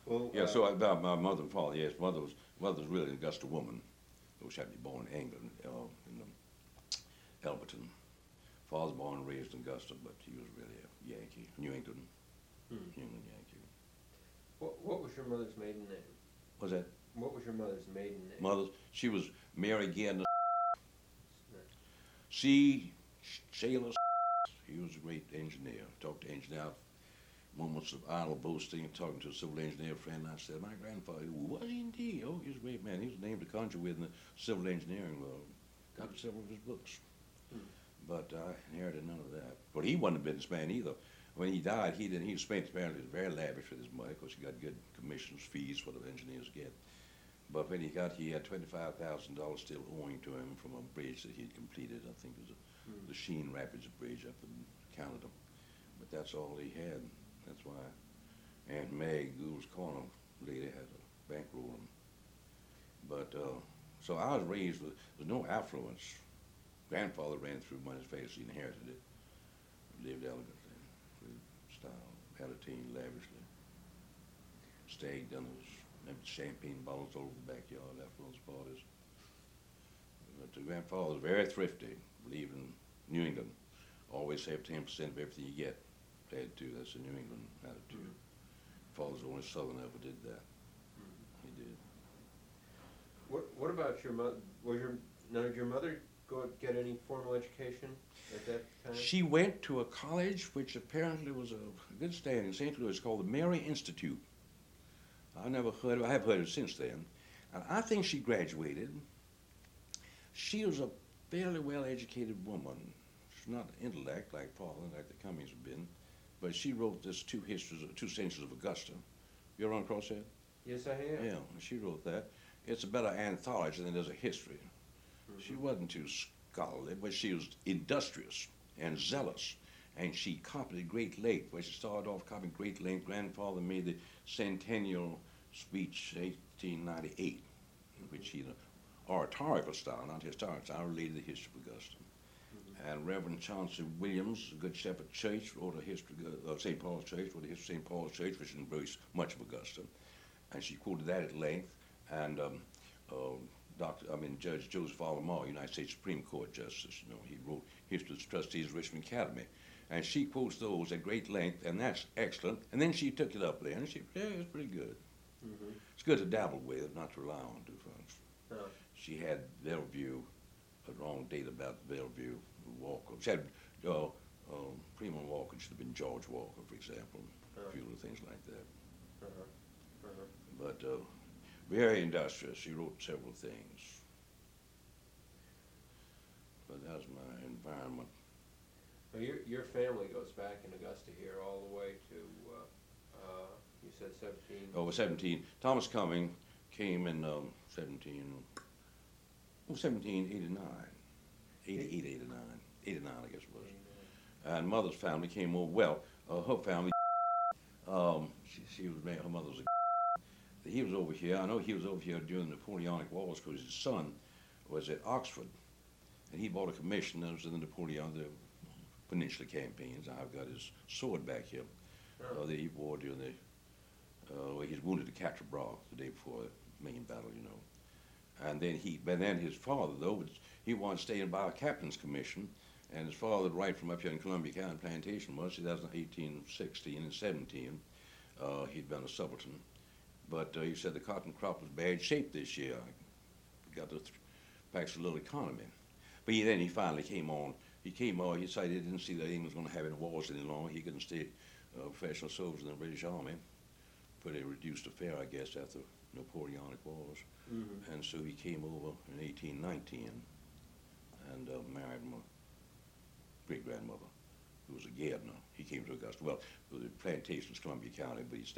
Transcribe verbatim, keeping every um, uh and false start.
Well, Yeah, uh, so about my mother and father, yes, mother was, mother was really an Augusta woman, which had to be born in England, uh, in um, Elberton. Father was born and raised in Augusta, but he was really a Yankee, New England, hmm. New England Yankee. What, what was your mother's maiden name? What's that? What was your mother's maiden name? Mother's, she was Mary Gardner. No. C. Sailor. He was a great engineer. Talked to engineer. Moments of idle boasting and talking to a civil engineer friend. I said, my grandfather, was he indeed? Oh, he was a great man. He was named to conjure with in the civil engineering world. Got several of his books. Hmm. But I inherited none of that. But he wasn't a businessman either. When he died, he didn't. He spent apparently very lavish with his money because he got good commissions, fees, what the engineers get. But when he got, he had twenty-five thousand dollars still owing to him from a bridge that he had completed. I think it was a, Hmm. the Sheen Rapids Bridge up in Canada. But that's all he had. That's why Aunt Meg, Gould's Corner lady, had to bankroll him. But uh, so I was raised with there's no affluence. Grandfather ran through money as fast as he inherited it. Lived elegantly, with style, entertained lavishly. Stag dinners, empty champagne bottles all over the backyard after those parties. But the grandfather was very thrifty, believed in New England. Always save ten percent of everything you get. Had to, that's a New England attitude. Mm-hmm. Father's the only southerner ever did that. Mm-hmm. He did. What, what about your mother? Was your, now, did your mother go get any formal education at that time? She went to a college which apparently was a good standing in Saint Louis called the Mary Institute. I never heard of it. I have heard of it since then. And I think she graduated. She was a fairly well-educated woman. She's not intellect like father, like the Cummings have been, but she wrote this two histories, two centuries of Augusta. You ever run across that? Yes, I have. Yeah, she wrote that. It's a better anthology than there's a history. Mm-hmm. She wasn't too scholarly, but she was industrious and zealous. And she copied at great length. When she started off copying great length, grandfather made the centennial speech eighteen ninety-eight, in which he, in an oratorical style, not historical style, related the history of Augusta. Mm-hmm. And Reverend Chauncey Williams, Good Shepherd Church, wrote a history of uh, Saint Paul's Church, wrote a history of Saint Paul's Church, which embraced much of Augusta. And she quoted that at length. And um, uh, Doctor, I mean, Judge Joseph R. Lamar, United States Supreme Court Justice, you know, he wrote History of the Trustees of Richmond Academy. And she quotes those at great length, and that's excellent. And then she took it up there, and she, yeah, it's pretty good. Mm-hmm. It's good to dabble with, not to rely on too much. Oh. She had Bellevue, a wrong date about Bellevue, Walker. She had uh, um, Primo Walker, it should have been George Walker, for example, Oh. a few little things like that. Uh-huh. Uh-huh. But uh, very industrious. She wrote several things. But that's my environment. Well, your, your family goes back in Augusta here all the way to, uh, uh, you said seventeen? Oh, seventeen. Thomas Cumming came in um, seventeen, oh, seventeen eighty-nine. eighty-eight, eighty-nine. eighty-nine, I guess it was. And mother's family came over. Well, uh, her family, um, she, she was married, her mother was a, he was over here. I know he was over here during the Napoleonic Wars because his son was at Oxford. And he bought a commission that was in the Napoleon, the Peninsula campaigns. I've got his sword back here uh, that he wore during the, uh, well, he was wounded at Quatre Bras the day before the main battle, you know. And then he, but then his father, though, was, he wanted to stay by a captain's commission. And his father, right from up here in Columbia County Plantation, was, that was in eighteen sixteen and seventeen. Uh, he'd been a subaltern. But uh, he said the cotton crop was bad shape this year. Got to th- practice a little economy. But he, then he finally came on. He came on, he decided he didn't see that England was going to have any wars any longer. He couldn't stay uh, professional soldier in the British Army. Pretty reduced affair, I guess, after Napoleonic Wars. Mm-hmm. And so he came over in eighteen nineteen and uh, married my great-grandmother, who was a Gardner. He came to Augusta. Well, the plantations, Columbia County, but he